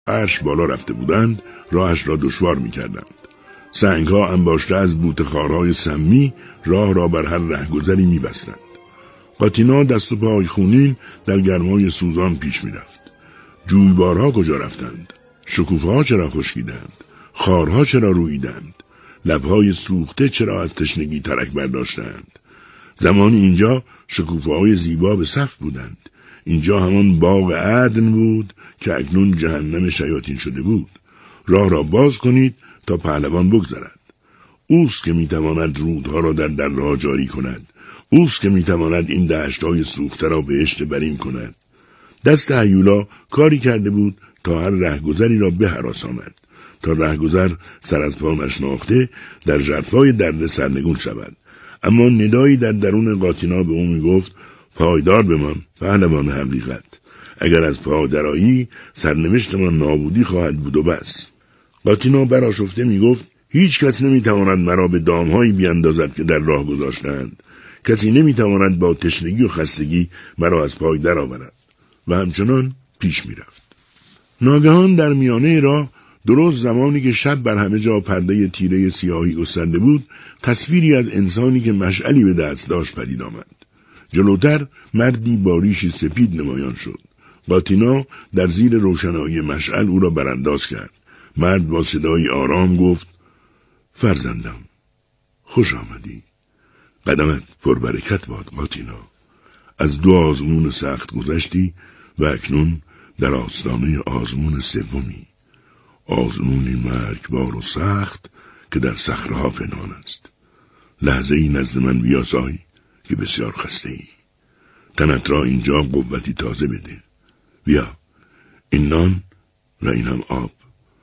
عرش بالا رفته بودند راهش را دشوار می‌کردند. سنگ‌ها انباشته از بوته‌خوارهای سمی راه را بر هر رهگذری می‌بستند. قاتینا دست و پای خونین در گرمای سوزان پیش می‌رفت. جویبارها کجا رفتند؟ شکوفه‌ها چرا خشکیدند؟ خارها چرا رویدند؟ لب‌های سوخته چرا از تشنگی ترک برداشتند؟ زمانی اینجا شکوفه‌های زیبا به صف بودند. اینجا همان باغ عدن بود که اکنون جهنم شیاطین شده بود. راه را باز کنید تا پهلوان بگذرد. اوست که میتواند رودها را در درها جاری کند. اوست که میتواند این دشت‌های سوخته را بهشت برین کند. دست هیولا کاری کرده بود تا هر رهگذری را بهراساند، تا رهگذر سر از پا نشناخته در ژرفای درد سرنگون شود. اما ندایی در درون قاتینا به او میگفت پایدار بمان پهلوان حقیقت. اگر از پا درایی سرنوشت من نابودی خواهد بود و بس. قاتینا برآشفته میگفت هیچ کس نمیتواند مرا به دامهایی بیاندازد که در راه گذاشتند. کسی نمیتواند با تشنگی و خستگی مرا از پای درآورد. و همچنان پیش میرفت. ناگهان در میانه راه، درست زمانی که شب بر همه جا پرده تیره سیاهی گسترده بود، تصویری از انسانی که مشعلی به دست داشت پدید آمد. جلوتر مردی با ریشی سپید نمایان شد. قاتینا در زیر روشنایی مشعل او را برانداز کرد. مرد با صدای آرام گفت فرزندم خوش آمدی. قدمت پربرکت باد قاتینا. از 2 آزمون سخت گذشتی و اکنون در آستانه آزمون سومی. آزمونی مرگبار و سخت که در صخره‌ها پنهان است. لحظه ای نزد من بیاسای که بسیار خسته ای. تنت را اینجا قوتی تازه بده. بیا این نان و این هم آب.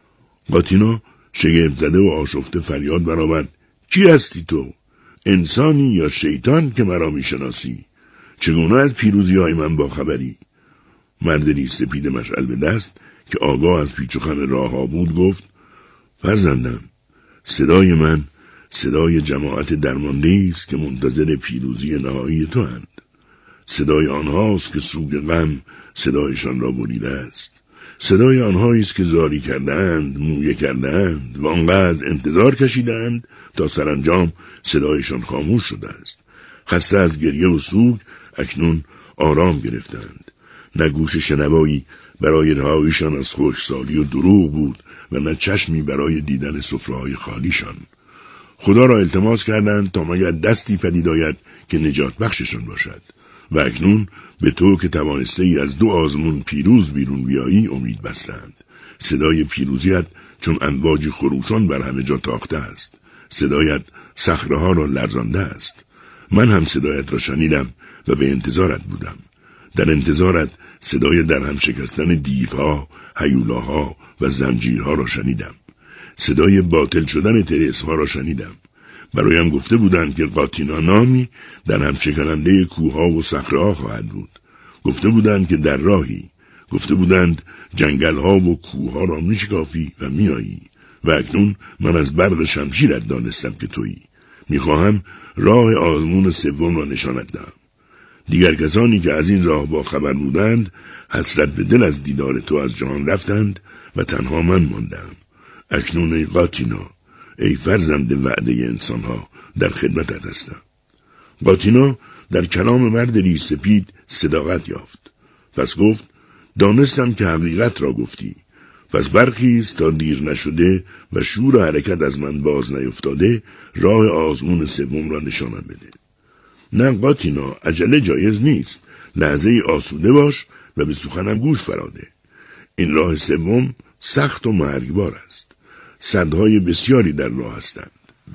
قاتینا شگفت زده و آشفته فریاد برآورد کی هستی تو؟ انسانی یا شیطان که مرا میشناسی؟ چگونه از پیروزی های من با خبری؟ مرد ریش سپید مشعل به دست که آگاه از پیچ و خم راه ها بود گفت فرزندم صدای من صدای جماعت درمانده است که منتظر پیروزی نهایی تو اند. صدای آنهاست که سوگ غم صدایشان را بریده است. صدای آنهایی است که زاری کردند، مویه کردند و آنقدر انتظار کشیدند تا سرانجام صدایشان خاموش شده است. خسته از گریه و سوگ اکنون آرام گرفتند. نه گوش شنوایی برای رهاییشان از خشکسالی و دروغ بود و نه چشمی برای دیدن سفره‌های خالیشان. خدا را التماس کردند تا مگر دستی پدید آید که نجات بخششان باشد. و اکنون به تو که توانسته ای از 2 آزمون پیروز بیرون بیایی امید بستند. صدای پیروزیت چون امواج خروشان بر همه جا تاخته است. صدایت صخره‌ها را لرزانده است. من هم صدایت را شنیدم و به انتظارت بودم. در انتظارت صدای درهم شکستن دیوها، هیولاها و زنجیرها را شنیدم. صدای باطل شدن طلسم‌ها را شنیدم. برایم گفته بودند که قاتینا نامی در هم شکننده کوه‌ها و صخره‌ها خواهد بود. گفته بودند که در راهی. گفته بودند جنگل‌ها و کوه‌ها را میشکافی و میایی. و اکنون من از برق شمشیرت دانستم که تویی. میخواهم راه آزمون سوم را نشانت دهم. دیگر کسانی که از این راه با خبر بودند حسرت به دل از دیدار تو از جهان رفتند و تنها من ماندم. اکنون ای قاتینا، ای فرزند وعده انسانها، در خدمتت هستم. قاتینا در کلام مرد ریش سپید صداقت یافت. پس گفت دانستم که حقیقت را گفتی. پس برخیز تا دیر نشده و شور حرکت از من باز نیفتاده راه آزمون سوم را نشانم بده. نه قاتینا، عجله جایز نیست. لحظه ای آسوده باش و به سخنم گوش فراده. این راه سوم سخت و مرگبار است. صدهای بسیاری در راه هستند.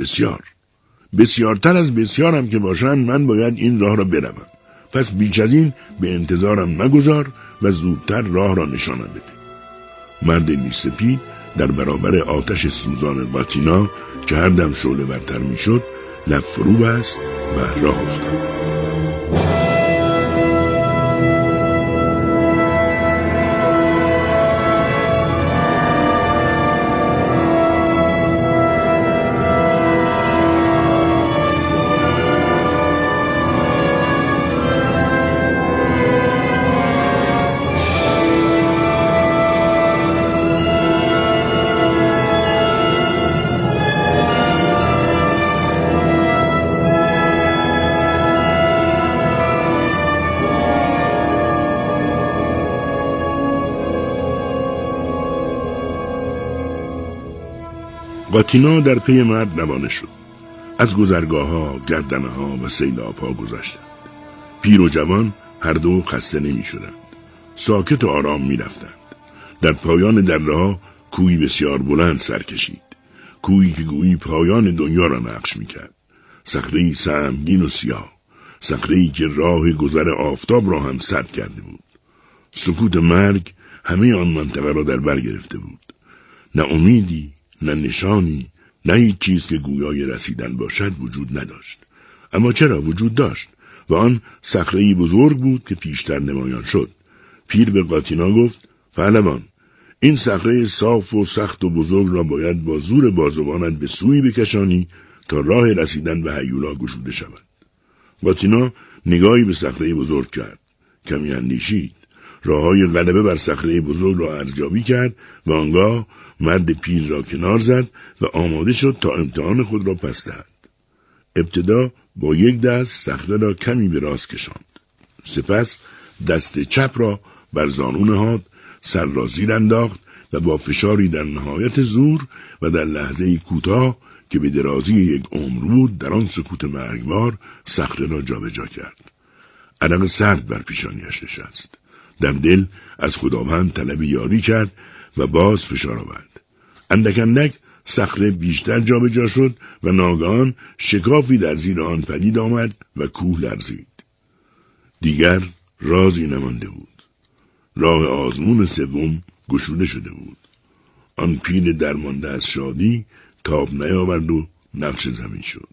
بسیارتر از بسیار هم که باشند من باید این راه را بروم. پس بیش از این به انتظارم مگذار و زودتر راه را نشانم بده. مرد ریش سپید در برابر آتش سوزان قاتینا که هر دم شعله ورتر می شد لب فرو بست و راه افتاد. قاتینا در پی مرد روانه شد. از گذرگاه‌ها، گردنه‌ها و سیلاب‌ها گذشتند. پیر و جوان هر دو خسته نمی‌شدند. ساکت و آرام می‌رفتند. در پایان دره‌ها کوهی بسیار بلند سر کشید. کوهی که گویی پایان دنیا را نقش می‌کرد. صخره‌ای سهمگین و سیاه. صخره‌ای که راه گذر آفتاب را هم سد کرده بود. سکوت مرگ همه آن منطقه را در بر گرفته بود. نه امیدی، نه نشانی، نه هیچ چیز که گویای رسیدن باشد وجود نداشت. اما چرا وجود داشت؟ و آن صخره‌ای بزرگ بود که پیشتر نمایان شد. پیر به قاتینا گفت: پهلوان، این صخره صاف و سخت و بزرگ را باید با زور بازوانت به سوی بکشانی تا راه رسیدن به هیولا گشوده شود. قاتینا نگاهی به صخره بزرگ کرد. کمی اندیشید. راههای غلبه بر صخره بزرگ را ارزیابی کرد و آنگاه مرد پیر را کنار زد و آماده شد تا امتحان خود را پس دهد. ابتدا با یک دست صخره را کمی به راست کشاند. سپس دست چپ را بر زانو نهاد، سر را زیر انداخت و با فشاری در نهایت زور و در لحظه‌ای کوتاه که به درازی یک عمر بود در آن سکوت مرگبار صخره را جابجا کرد. عرق سرد بر پیشانیش نشست. در دل از خداوند طلب یاری کرد و باز فشار آورد. اندک اندک صخره بیشتر جابجا شد و ناگهان شکافی در زیر آن پدید آمد و کوه لرزید. دیگر رازی نمانده بود. راه آزمون سوم گشوده شده بود. آن پیر درمانده از شادی تاب نیاورد و نقش زمین شد.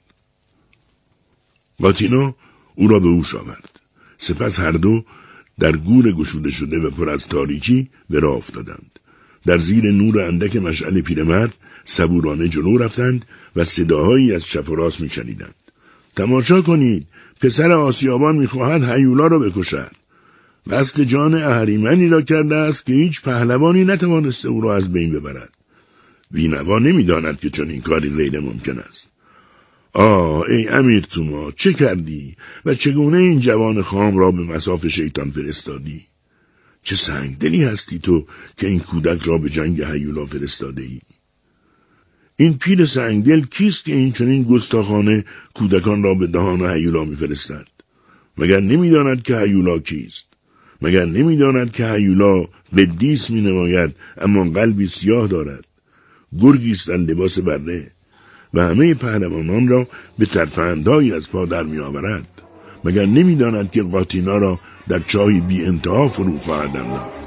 قاتینا او را به هوش آورد. سپس هر دو در گور گشوده شده و پر از تاریکی به راه افتادند. در زیر نور اندک مشعل پیرمرد صبورانه جلو رفتند و صداهایی از چپ و راست می‌شنیدند. تماشا کنید، پسر آسیابان می‌خواهد هیولا را بکشد. قصد جان اهریمنی را کرده است که هیچ پهلوانی نتوانسته او را از بین ببرد. بینوا نمی‌داند که چنین کاری غیر ممکن است. ای امیر توما، چه کردی و چگونه این جوان خام را به مصاف شیطان فرستادی؟ چه سنگدلی هستی تو که این کودک را به جنگ هیولا فرستاده ای؟ این پیر سنگدل کیست که این چنین گستاخانه کودکان را به دهان هیولا می‌فرستد؟ مگر نمی‌داند که هیولا کیست؟ مگر نمی‌داند که هیولا قدیس می‌نماید اما قلبی سیاه دارد؟ گرگی است در لباس بره و همه پهلوانان را به ترفندهایی از پا در می‌آورد. مگر نمی‌داند که قاتینا را در چاهی بی انتها فرو خواهد انداخت؟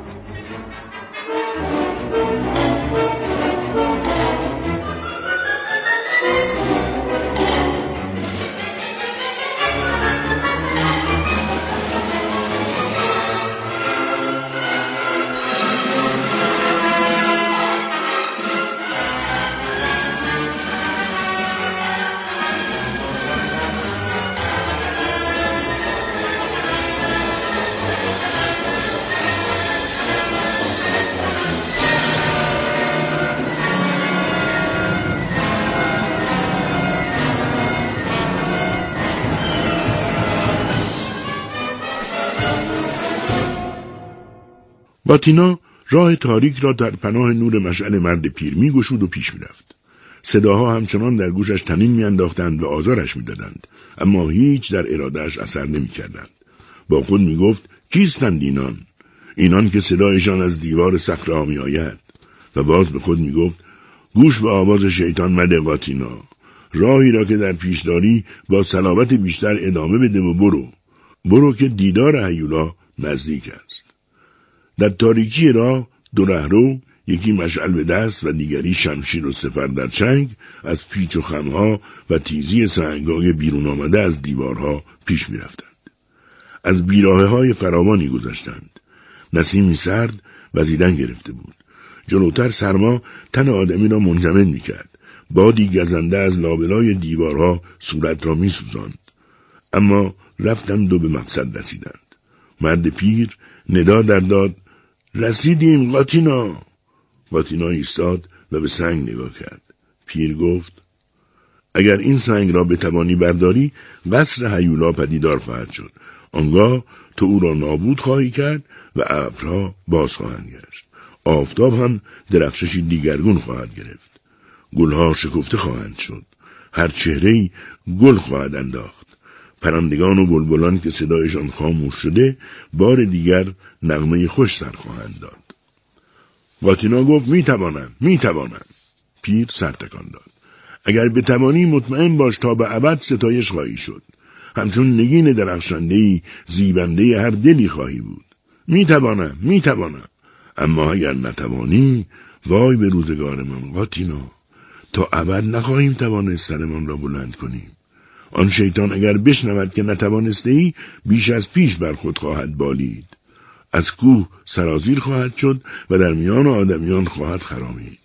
قاتینا راه تاریک را در پناه نور مشعل مرد پیر می گشود و پیش می رفت. صداها همچنان در گوشش طنین می انداختند و آزارش می دادند، اما هیچ در ارادهش اثر نمی کردند. با خود می گفت: کیستند اینان؟ اینان که صدایشان از دیوار صخره ها می آید. و باز به خود می گفت: گوش به آواز شیطان مده قاتینا. راهی را که در پیش داری با صلابت بیشتر ادامه بده و برو که دیدار هیولا نزدیک است. در تاریکی راه دو رهرو، یکی مشعل به دست و دیگری شمشیر و سپر در چنگ، از پیچ و خمها و تیزی سنگای بیرون آمده از دیوارها پیش می رفتند. از بیراهه‌های فراوانی گذشتند. نسیمی سرد وزیدن گرفته بود. جلوتر سرما تن آدمی را منجمد می کرد. بادی گزنده از لابلای دیوارها صورت را می سوزاند. اما رفتند و به مقصد رسیدند. مرد پیر ندا در داد: رسیدیم قاتینا. قاتینا ایستاد و به سنگ نگاه کرد. پیر گفت: اگر این سنگ را بتوانی برداری قصر هیولا پدیدار خواهد شد. آنگاه تو او را نابود خواهی کرد و ابرها باز خواهند گشت. آفتاب هم درخششی دیگرگون خواهد گرفت. گلها شکفته خواهند شد. هر چهره‌ای گل خواهد انداخت. پرندگان و بلبلان که صدایشان خاموش شده بار دیگر نغمه خوش سر خواهند داد. قاتینا گفت میتوانم. پیر سر تکان داد. اگر بتوانی مطمئن باش تا به ابد ستایش خواهی شد. همچون نگین درخشنده‌ای زیبنده هر دلی خواهی بود. میتوانم. اما اگر نتوانی، وای به روزگارمان قاتینا، تا ابد نخواهیم توانست سرمان را بلند کنیم. آن شیطان اگر بشنود که نتوانسته‌ای، بیش از پیش بر خود خواهد بالید. از کوه سرازیر خواهد شد و در میان آدمیان خواهد خرامید.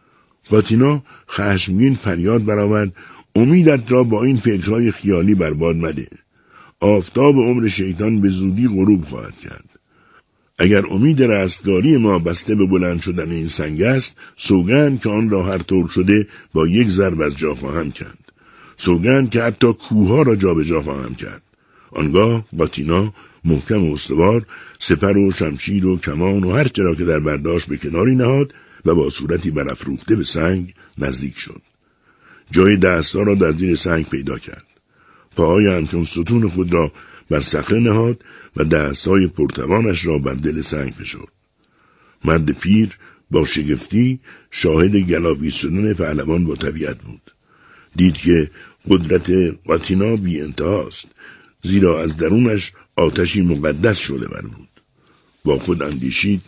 قاتینا خشمگین فریاد برآورد: امیدت را با این فکرهای خیالی برباد مده. آفتاب عمر شیطان به زودی غروب خواهد کرد. اگر امید رستگاری ما بسته به بلند شدن این سنگ است، سوگند که آن را هر طور شده با یک ضرب از جا خواهم کرد. سوگند که حتی کوه‌ها را جابجا خواهم کرد. آنگاه قاتینا محکم و استوار سپر و شمشیر و کمان و هر چه را که در برداشت به کناری نهاد و با صورتی برافروخته به سنگ نزدیک شد. جای دست‌ها را در زیر سنگ پیدا کرد. پاهای همچون ستون خود را بر صخره نهاد و دست‌های پرتوانش را بر دل سنگ فشرد. مرد پیر با شگفتی شاهد گلاویز شدن پهلوان با طبیعت بود. دید که قدرت قاتینا بی انتهاست، زیرا از درونش آتشی مقدس شعله‌ور بود. با خود اندیشید: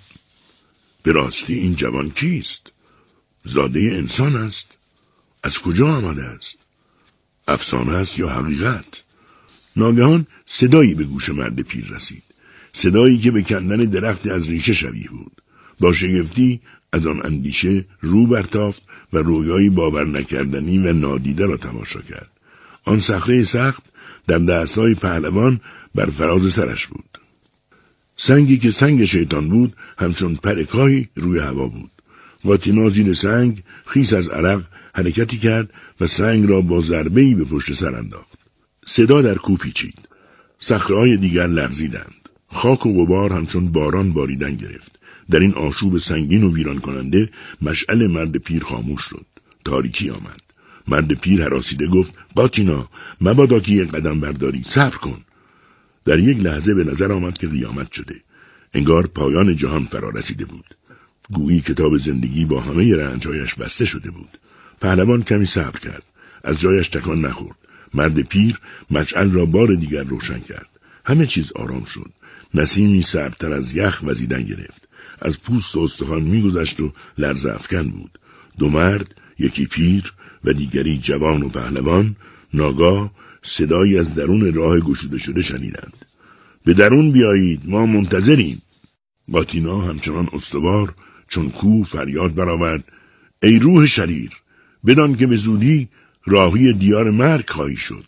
به راستی این جوان کیست؟ زاده انسان است؟ از کجا آمده است؟ افسانه است یا حقیقت؟ ناگهان صدایی به گوش مرد پیر رسید. صدایی که به کندن درختی از ریشه شبیه بود. با شگفتی از آن اندیشه رو برتافت و رویایی باور نکردنی و نادیده را تماشا کرد. آن صخره سخت در دستهای پهلوان بر فراز سرش بود. سنگی که سنگ شیطان بود همچون پرکاهی روی هوا بود. قاتینا زیر سنگ خیس از عرق حرکتی کرد و سنگ را با ضربه‌ای به پشت سر انداخت. صدا در کوه پیچید. صخره‌های دیگر لرزیدند. خاک و غبار همچون باران باریدن گرفت. در این آشوب سنگین و ویران کننده مشعل مرد پیر خاموش شد. تاریکی آمد. مرد پیر هراسیده گفت: قاتینا، مبادا که یک قدم برداری، صبر کن. در یک لحظه به نظر آمد که قیامت شده. انگار پایان جهان فرا رسیده بود. گویی کتاب زندگی با همه رنج‌هایش بسته شده بود. پهلوان کمی صبر کرد. از جایش تکان نخورد. مرد پیر مشعل را بار دیگر روشن کرد. همه چیز آرام شد. نسیمی سردتر از یخ وزیدن گرفت. از پوست و استخوان می‌گذشت و لرزه افکن بود. دو مرد، یکی پیر و دیگری جوان و پهلوان، ناگاه صدایی از درون راه گشوده شده شنیدند. به درون بیایید، ما منتظریم. قاتینا همچنان استوار چون کوه فریاد برآورد: ای روح شریر، بدان که به زودی راهی دیار مرگ خواهی شد.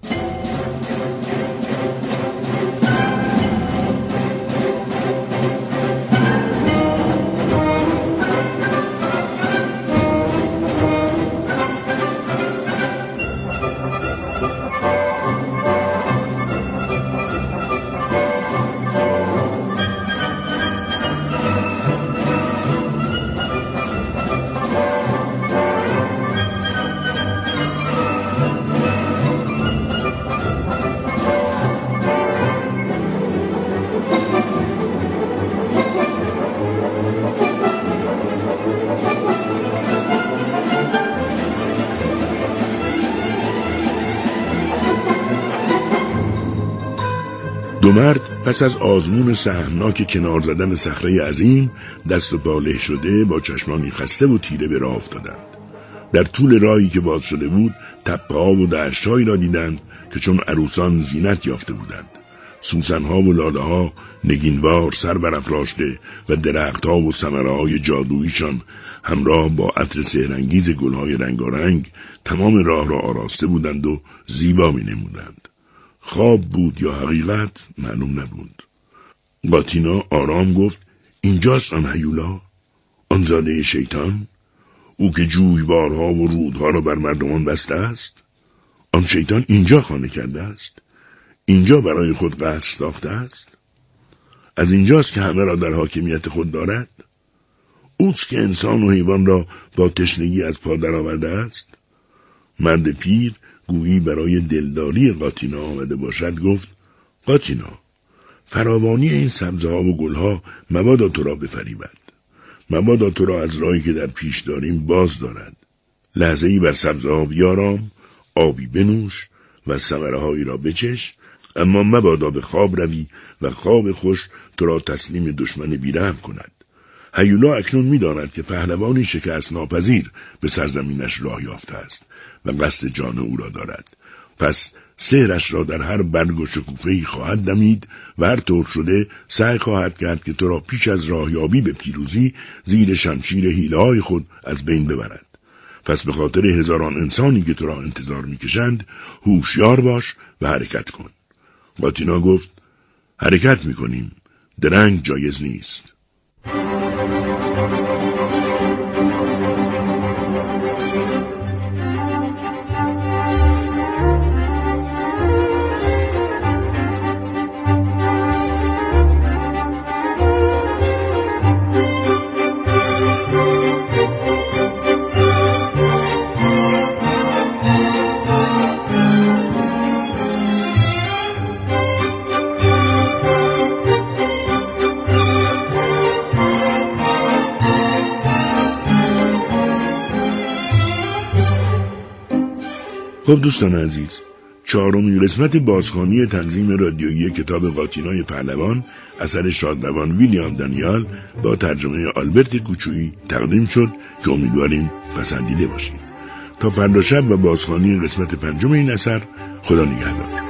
دو مرد پس از آزمون سهمناک کنار زدن صخره عظیم دست و پا له شده با چشمانی خسته و تیره به راه افتادند. در طول راهی که باز شده بود تپه‌ها و دشت‌هایی را دیدند که چون عروسان زینت یافته بودند. سوسن‌ها و لاله‌ها نگینوار سر برافراشته و درخت‌ها و ثمره‌های جادوییشان همراه با عطر سحرانگیز گل‌های رنگارنگ تمام راه را آراسته بودند و زیبا می‌نمودند. خواب بود یا حقیقت معلوم نبود. قاتینا آرام گفت: اینجاست آن هیولا، آن زاده شیطان، او که جویبارها و رودها را بر مردمان بسته است. آن شیطان اینجا خانه کرده است، اینجا برای خود قصر ساخته است. از اینجاست که همه را در حاکمیت خود دارد. اوست که انسان و حیوان را با تشنگی از پا درآورده است؟ مرد پیر گویی برای دلداری قاتینا آمده باشد گفت: قاتینا، فراوانی این سبزه ها و گل ها مبادا تو را بفریبد. مبادا تو را از راهی که در پیش داریم باز دارد. لحظه‌ای بر سبزه ها بیارام، آبی بنوش و ثمره هایی را بچش، اما مبادا به خواب روی و خواب خوش تو را تسلیم دشمن بیرحم کند. هیولا اکنون می‌داند که پهلوانی شکست ناپذیر به سرزمینش راه یافته است و قصد جان او را دارد. پس سحرش را در هر برگ و شکوفه‌ای خواهد دمید و هر طور شده سعی خواهد کرد که تو را پیش از راهیابی به پیروزی زیر شمشیر حیله‌های خود از بین ببرد. پس به خاطر هزاران انسانی که تو را انتظار می‌کشند هوشیار باش و حرکت کن. قاتینا گفت: حرکت می‌کنیم. درنگ جایز نیست. خب دوستان عزیز، چهارمین قسمت بازخوانی تنظیم رادیویی کتاب قاتینای پهلوان اثر شادروان ویلیام دانیال با ترجمه آلبرت کوچویی تقدیم شد که امیدواریم پسندیده باشید. تا فردا شب و بازخوانی قسمت 5 این اثر، خدا نگهدار.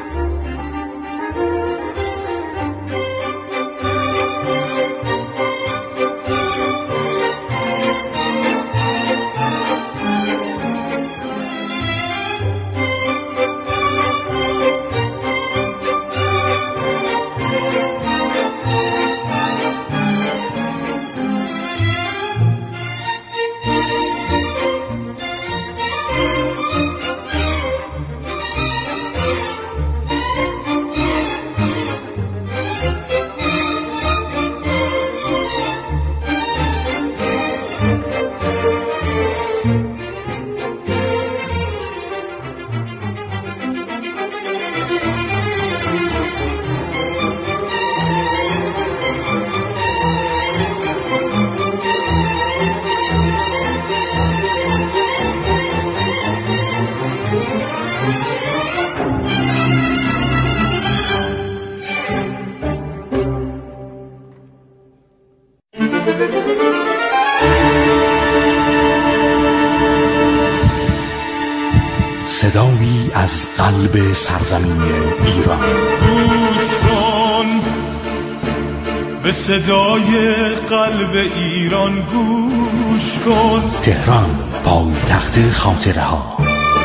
صدایی از قلب سرزمین ایران. گوش کن به صدای قلب ایران، گوش کن. تهران، پایتخت خاطره ها.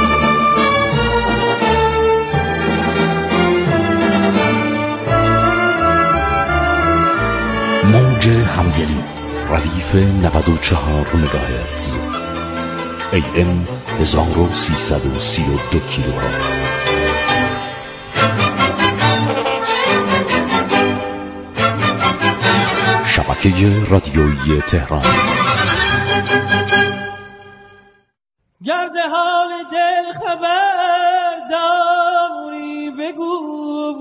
موج همدلی، ردیف 94 مگاهرتز، AM 1332 کیلوهرتز. شبکه رادیویی تهران. گرد حال دل خبر داری بگو،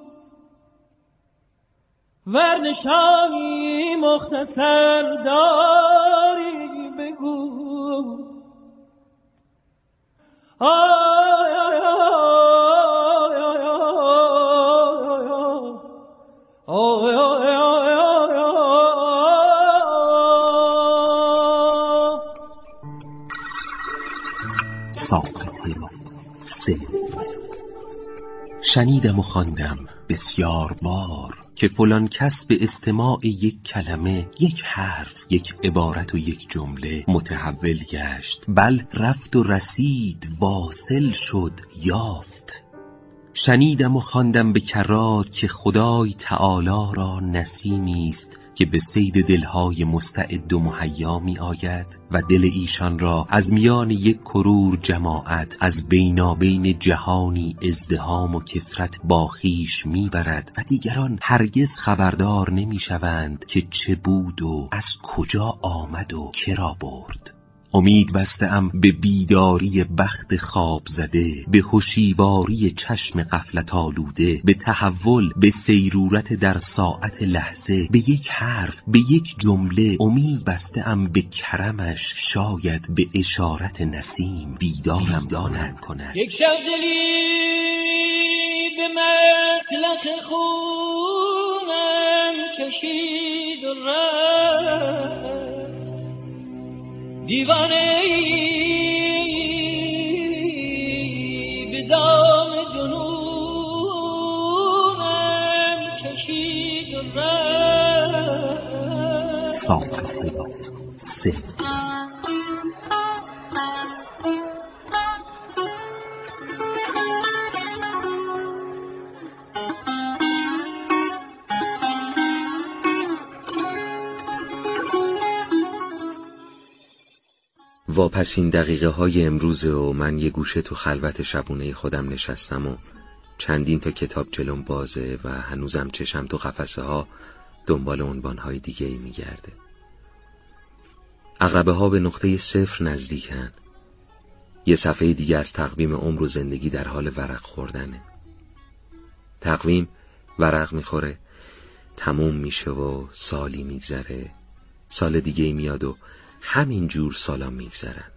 ورنشانی مختصر داری بگو. آی آی آی آی آی آی آی آی. ساقه‌ها شنیدم و خواندم بسیار بار که فلان کس به استماع یک کلمه، یک حرف، یک عبارت و یک جمله متحول گشت، بل رفت و رسید، واصل شد، یافت. شنیدم و خواندم به کرات که خدای تعالی را نسیمی است که به صید دلهای مستعد و مهیا می آید و دل ایشان را از میان یک کرور جماعت از بینابین جهانی ازدحام و کثرت با خویش می برد و دیگران هرگز خبردار نمی شوند که چه بود و از کجا آمد و که را برد. امید بسته‌ام به بیداری بخت خواب زده، به هوشیواری چشم غفلت آلوده، به تحول، به سیرورت در ساعت لحظه، به یک حرف، به یک جمله. امید بسته‌ام به کرمش، شاید به اشارت نسیم بیدارم کند. یک شب دلی به مسلخ خونم کشید و رفت، دیوانه به دام جنونم کشید و رفت. ساخته سه واپسین دقیقه های امروزه و من یه گوشه تو خلوت شبونه خودم نشستم و چندین تا کتاب جلوم بازه و هنوزم چشم تو قفسه ها دنبال عنوان های دیگه ای میگرده. عقربه ها به نقطه صفر نزدیکن. یه صفحه دیگه از تقویم عمر و زندگی در حال ورق خوردنه. تقویم ورق میخوره، تموم میشه و سالی میگذره، سال دیگه میاد و همین جور سالا میگذرن.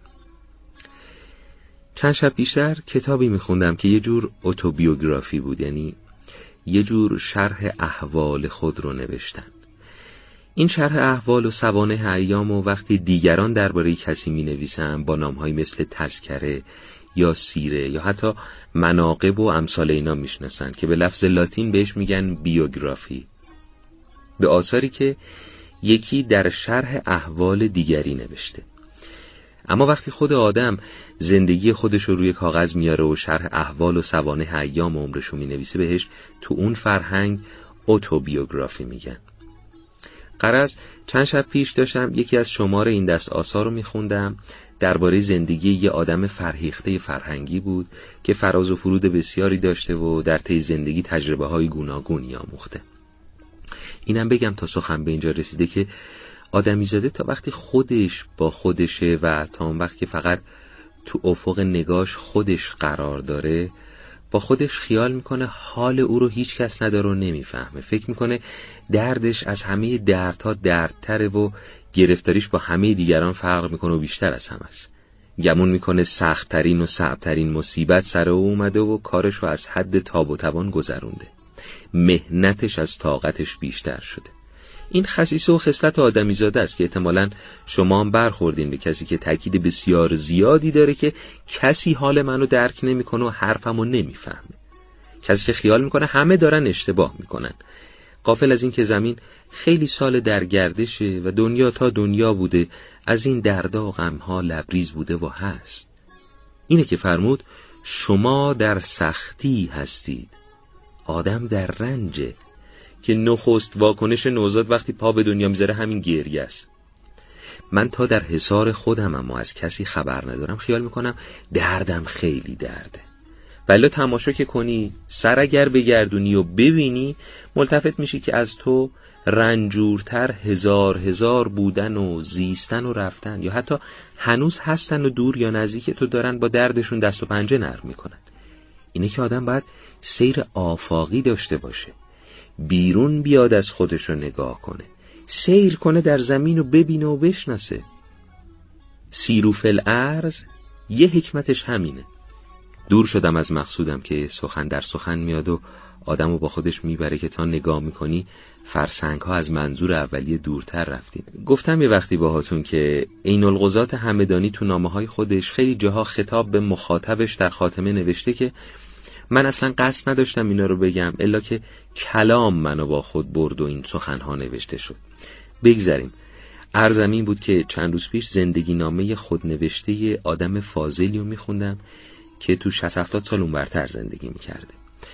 چند شب پیشتر کتابی میخوندم که یه جور اتوبیوگرافی بود، یعنی یه جور شرح احوال خود رو نوشتن. این شرح احوال و سوانح ایام و وقتی دیگران درباره کسی مینویسن با نامهایی مثل تذکره یا سیره یا حتی مناقب و امثال اینا میشناسن که به لفظ لاتین بهش میگن بیوگرافی، به آثاری که یکی در شرح احوال دیگری نوشته. اما وقتی خود آدم زندگی خودش رو روی کاغذ میاره و شرح احوال و سوانح ایام عمرش رو مینویسه، بهش تو اون فرهنگ اتوبیوگرافی میگن. غرض چند شب پیش داشتم یکی از شمار این دست آثار رو میخوندم، درباره زندگی یه آدم فرهیخته فرهنگی بود که فراز و فرود بسیاری داشته و در طی زندگی تجربه های گوناگونی آموخته. اینم بگم تا سخن به اینجا رسیده که آدمیزاده تا وقتی خودش با خودشه و تا اون وقت که فقط تو افق نگاش خودش قرار داره، با خودش خیال میکنه حال او رو هیچ کس نداره و نمیفهمه. فکر میکنه دردش از همه دردها دردتره و گرفتاریش با همه دیگران فرق میکنه و بیشتر از همه است. گمون میکنه سخت‌ترین و صعب‌ترین مصیبت سر او اومده و کارش رو از حد تاب و توان گذرونده. مهنتش از طاقتش بیشتر شده. این خصیصه و خصلت آدمیزاده است که احتمالاً شما هم برخوردین به کسی که تاکید بسیار زیادی داره که کسی حال منو درک نمیکنه و حرفمو نمیفهمه. کسی که خیال میکنه همه دارن اشتباه میکنن، غافل از این که زمین خیلی سال در گردشه و دنیا تا دنیا بوده، از این دردا و غمها لبریز بوده و هست. اینه که فرمود شما در سختی هستید، آدم در رنجه، که نخست واکنش نوزاد وقتی پا به دنیا میذاره همین گریه است. من تا در حصار خودم اما از کسی خبر ندارم خیال میکنم دردم خیلی درده. ولی تماشا که کنی، سر اگر بگردونی و ببینی، ملتفت میشی که از تو رنجورتر هزار بودن و زیستن و رفتن، یا حتی هنوز هستن و دور یا نزدیک تو دارن با دردشون دست و پنجه نرم میکنن. اینه که آدم باید سیر آفاقی داشته باشه، بیرون بیاد از خودش رو نگاه کنه، سیر کنه در زمین و ببینه و بشناسه. سیرو فی الارض یه حکمتش همینه. دور شدم از مقصودم که سخن در سخن میاد و آدمو با خودش میبره که تا نگاه میکنی فرسنگ ها از منظور اولیه دورتر رفتیم. گفتم یه وقتی باهاتون که عین القضات همدانی تو نامه های خودش خیلی جاها خطاب به مخاطبش در خاتمه نوشته که من اصلا قصد نداشتم اینا رو بگم، الا که کلام منو با خود برد و این سخنها نوشته شد. بگذاریم. عرض این بود که چند روز پیش زندگی نامه خود نوشته آدم فاضلی رو میخوندم که تو 60-70 سال اونورتر زندگی میکرده.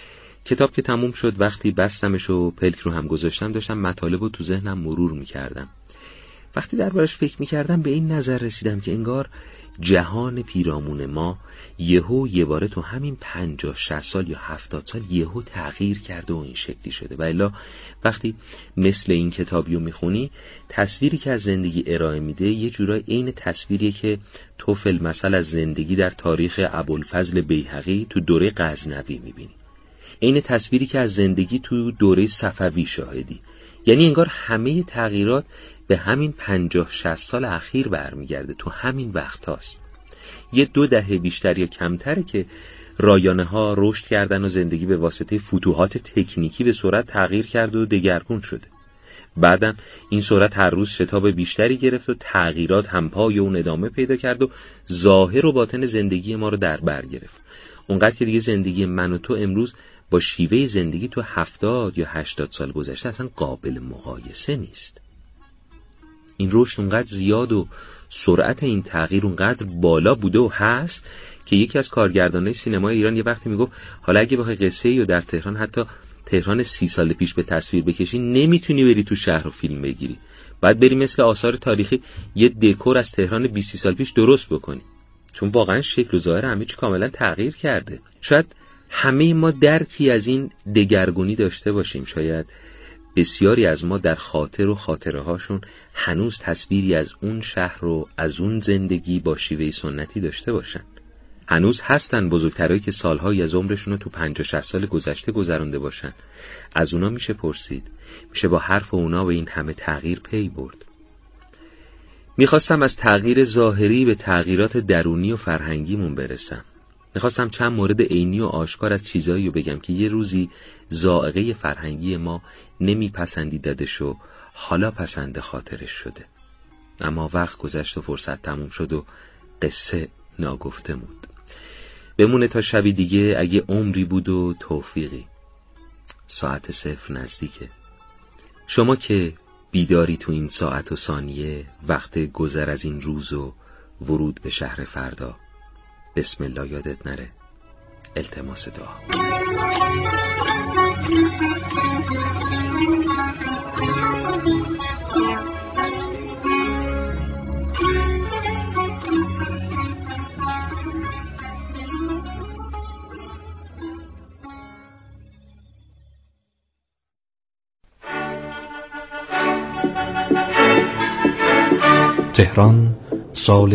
کتاب که تموم شد، وقتی بستمش و پلک رو هم گذاشتم، داشتم مطالب رو تو ذهنم مرور میکردم. وقتی دربارش فکر میکردم به این نظر رسیدم که انگار جهان پیرامون ما یه باره تو همین 50-60 سال یا 70 سال یهو تغییر کرده و این شکلی شده. و الا وقتی مثل این کتابیو میخونی، تصویری که از زندگی ارائه میده یه جورای عین تصویریه که تو فیلمسل از زندگی در تاریخ ابوالفضل بیهقی تو دوره غزنوی میبینی، عین تصویری که از زندگی تو دوره صفوی شاهدی. یعنی انگار همه تغییرات به همین 50-60 سال اخیر برمیگرده، تو همین وقت هاست. یه 2 دهه بیشتر یا کمتره که رایانه ها رشد کردن و زندگی به واسطه فتوحات تکنیکی به سرعت تغییر کرد و دگرگون شده. بعدم این سرعت هر روز شتاب بیشتری گرفت و تغییرات هم پای اون ادامه پیدا کرد و ظاهر و باطن زندگی ما رو در بر گرفت. اونقدر که دیگه زندگی من و تو امروز با شیوه زندگی تو 70 یا 80 سال گذشته اصلا قابل مقایسه نیست. این رشد اونقدر زیاد و سرعت این تغییر اونقدر بالا بوده و هست که یکی از کارگردانای سینمای ایران یه وقتی میگفت حالا اگه بخوای قصه یا در تهران، حتی تهران 30 سال پیش به تصویر بکشی، نمیتونی بری تو شهر و فیلم بگیری، باید بری مثل آثار تاریخی یه دکور از تهران 20 سال پیش درست بکنی، چون واقعا شکل و ظاهر همه چی کاملا تغییر کرده. شاید همه ما درکی از این دگرگونی داشته باشیم، شاید بسیاری از ما در خاطر و خاطره هاشون هنوز تصویری از اون شهر و از اون زندگی با شیوه سنتی داشته باشن. هنوز هستن بزرگترایی که سالهایی از عمرشون رو تو 50-60 سال گذشته گذرونده باشن. از اونا میشه پرسید، میشه با حرف اونا به این همه تغییر پی برد. میخواستم از تغییر ظاهری به تغییرات درونی و فرهنگیمون برسم. میخواستم چند مورد عینی و آشکار از چیزایی رو بگم که یه روزی ذائقه فرهنگی ما نمیپسندیدش و حالا پسند خاطرش شده. اما وقت گذشت و فرصت تموم شد و قصه ناگفته موند. بمونه تا شبی دیگه اگه عمری بود و توفیقی. ساعت 0 نزدیکه. شما که بیداری تو این ساعت و ثانیه، وقت گذر از این روز و ورود به شهر فردا، بسم الله یادت نره. التماس دعا. تهران سال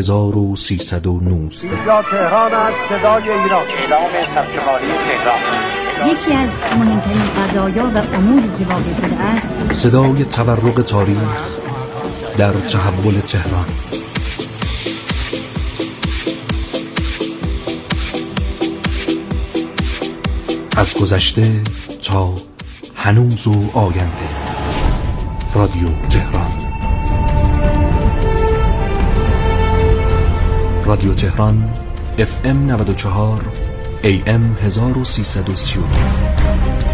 1319. اینجا تهران است، صدای ایران. اعلام سرشماری تهران. یکی از مهمترین قضایا و اموری که واقع شده است، صدای تورق تاریخ در تحول تهران. از گذشته تا هنوز و آینده. رادیو تهران. رادیو تهران FM 94 AM 1332